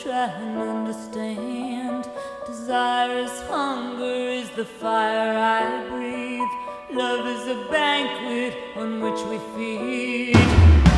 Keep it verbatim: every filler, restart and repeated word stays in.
try and understand. Desire is hunger, is the fire I breathe. Love is a banquet on which we feed.